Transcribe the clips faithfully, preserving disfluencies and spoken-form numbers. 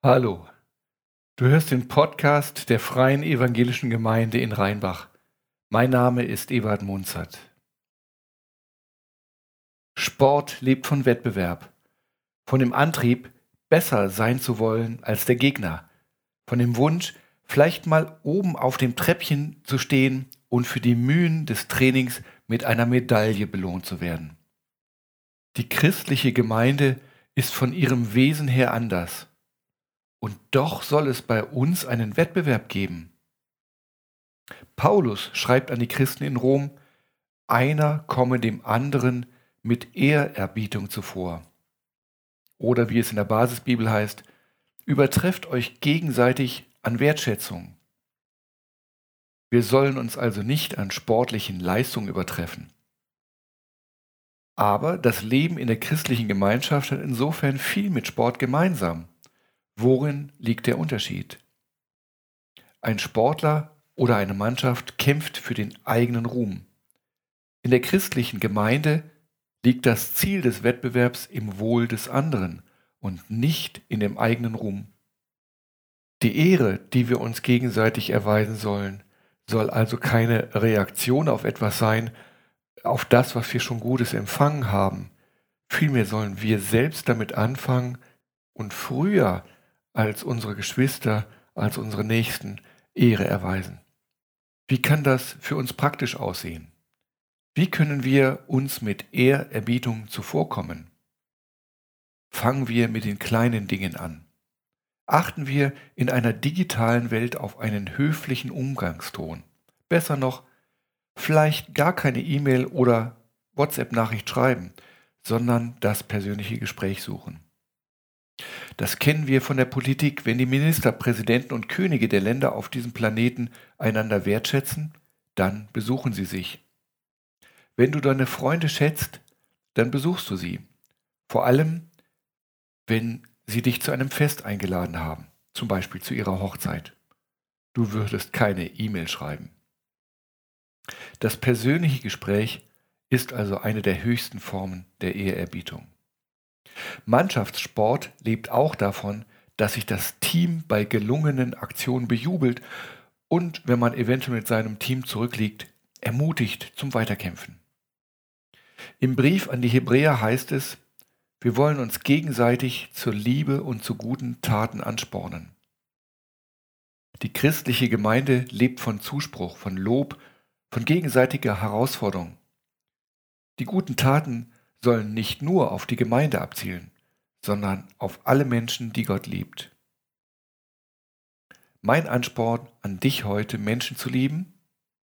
Hallo, du hörst den Podcast der Freien Evangelischen Gemeinde in Rheinbach. Mein Name ist Eberhard Munzert. Sport lebt von Wettbewerb, von dem Antrieb, besser sein zu wollen als der Gegner, von dem Wunsch, vielleicht mal oben auf dem Treppchen zu stehen und für die Mühen des Trainings mit einer Medaille belohnt zu werden. Die christliche Gemeinde ist von ihrem Wesen her anders. Und doch soll es bei uns einen Wettbewerb geben. Paulus schreibt an die Christen in Rom, einer komme dem anderen mit Ehrerbietung zuvor. Oder wie es in der Basisbibel heißt, übertrefft euch gegenseitig an Wertschätzung. Wir sollen uns also nicht an sportlichen Leistungen übertreffen. Aber das Leben in der christlichen Gemeinschaft hat insofern viel mit Sport gemeinsam. Worin liegt der Unterschied? Ein Sportler oder eine Mannschaft kämpft für den eigenen Ruhm. In der christlichen Gemeinde liegt das Ziel des Wettbewerbs im Wohl des anderen und nicht in dem eigenen Ruhm. Die Ehre, die wir uns gegenseitig erweisen sollen, soll also keine Reaktion auf etwas sein, auf das, was wir schon Gutes empfangen haben. Vielmehr sollen wir selbst damit anfangen und früher als unsere Geschwister, als unsere Nächsten Ehre erweisen. Wie kann das für uns praktisch aussehen? Wie können wir uns mit Ehrerbietung zuvorkommen? Fangen wir mit den kleinen Dingen an. Achten wir in einer digitalen Welt auf einen höflichen Umgangston. Besser noch, vielleicht gar keine E-Mail oder WhatsApp-Nachricht schreiben, sondern das persönliche Gespräch suchen. Das kennen wir von der Politik, wenn die Minister, Präsidenten und Könige der Länder auf diesem Planeten einander wertschätzen, dann besuchen sie sich. Wenn du deine Freunde schätzt, dann besuchst du sie. Vor allem, wenn sie dich zu einem Fest eingeladen haben, zum Beispiel zu ihrer Hochzeit. Du würdest keine E-Mail schreiben. Das persönliche Gespräch ist also eine der höchsten Formen der Ehrerbietung. Mannschaftssport lebt auch davon, dass sich das Team bei gelungenen Aktionen bejubelt und, wenn man eventuell mit seinem Team zurückliegt, ermutigt zum Weiterkämpfen. Im Brief an die Hebräer heißt es, wir wollen uns gegenseitig zur Liebe und zu guten Taten anspornen. Die christliche Gemeinde lebt von Zuspruch, von Lob, von gegenseitiger Herausforderung. Die guten Taten sollen nicht nur auf die Gemeinde abzielen, sondern auf alle Menschen, die Gott liebt. Mein Ansporn an dich heute, Menschen zu lieben?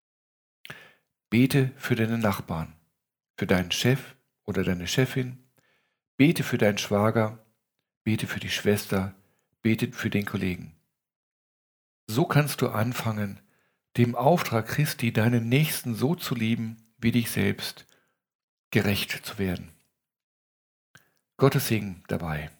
Bete für deine Nachbarn, für deinen Chef oder deine Chefin, bete für deinen Schwager, bete für die Schwester, bete für den Kollegen. So kannst du anfangen, dem Auftrag Christi, deinen Nächsten so zu lieben wie dich selbst, gerecht zu werden. Gottes Segen dabei.